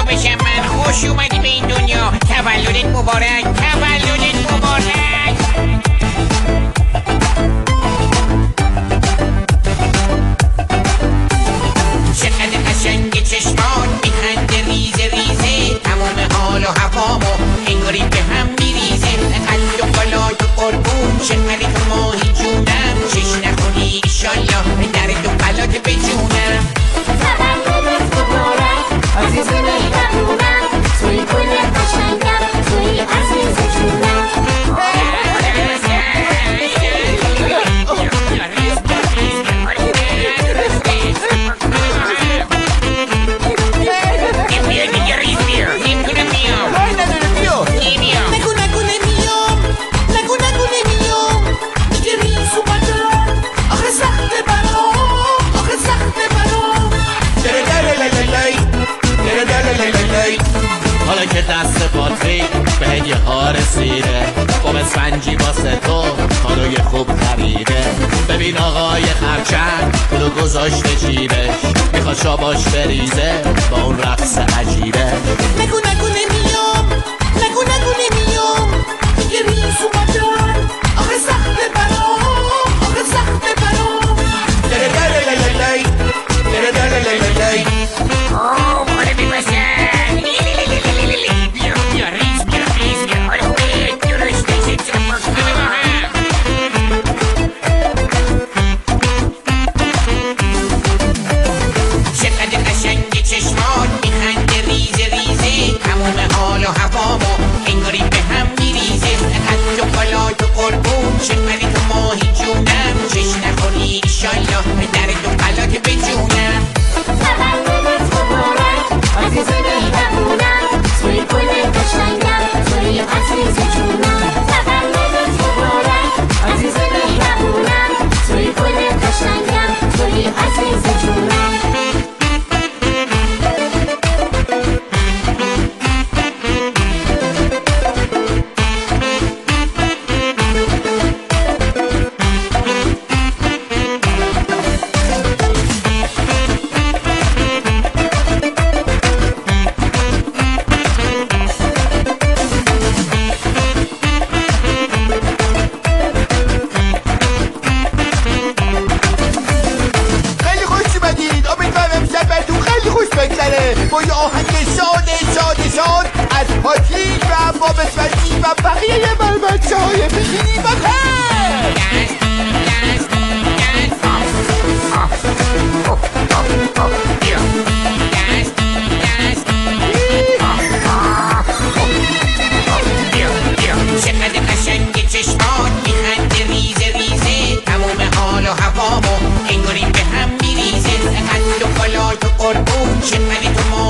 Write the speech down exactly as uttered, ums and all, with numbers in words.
بشم من. خوش اومدی به این دنیا، تولدت مبارک، تولدت مبارک. چقدر قشنگ چشمان، میخنده ریزه ریزه، تمام حال و هوامو انگاری به هم میریزه. قد و بالای و قربون، چقدر تو ماهی جونم، چش نخونی ایشالله در تو بلات به جونم. تولدت مبارک عزیز مهربونم، توی گل قشنگم، توی عزیز جونم. حالا که دست باتری به هدیه ها رسیده، با بسفنجی واسه تو کادوی خوب خریده. ببین آقای خرچنگ پولو گذاشته جیبش، میخواد شاباش بریزه با اون رقص عجیبه. نگو نگو نمیام، نگو نگو نمیام، دیگه ریز اومدن، آخه سخته برام، آخه سخته برام. دره دره لیلی دره دره لیلی. آه ماله بیبسن. چشمان میخنده ریزه ریزه، تمام حال و هوامو انگاری به هم میریزه. قد و بالای و قربون، چقدر تو ماهی جونم، چش نخوری ایشالله در تو بلات به جونم. تولدت مبارک عزیز مهربونم، توی گل قشنگم، توی عزیز جونم. تولدت مبارک عزیز مهربونم، توی گل قشنگم، توی عزیز جونم. با یه آهنگ شاد شاد شاد از پاتیل و بابسفندی و بقیه بلبچه های بخیری بخیر. چقدر قشنگ چشمان، میخنده ریزه ریزه، تمام حال و هوامو انگاری به هم میریزه. قد و بالای و قربون، چقدر تو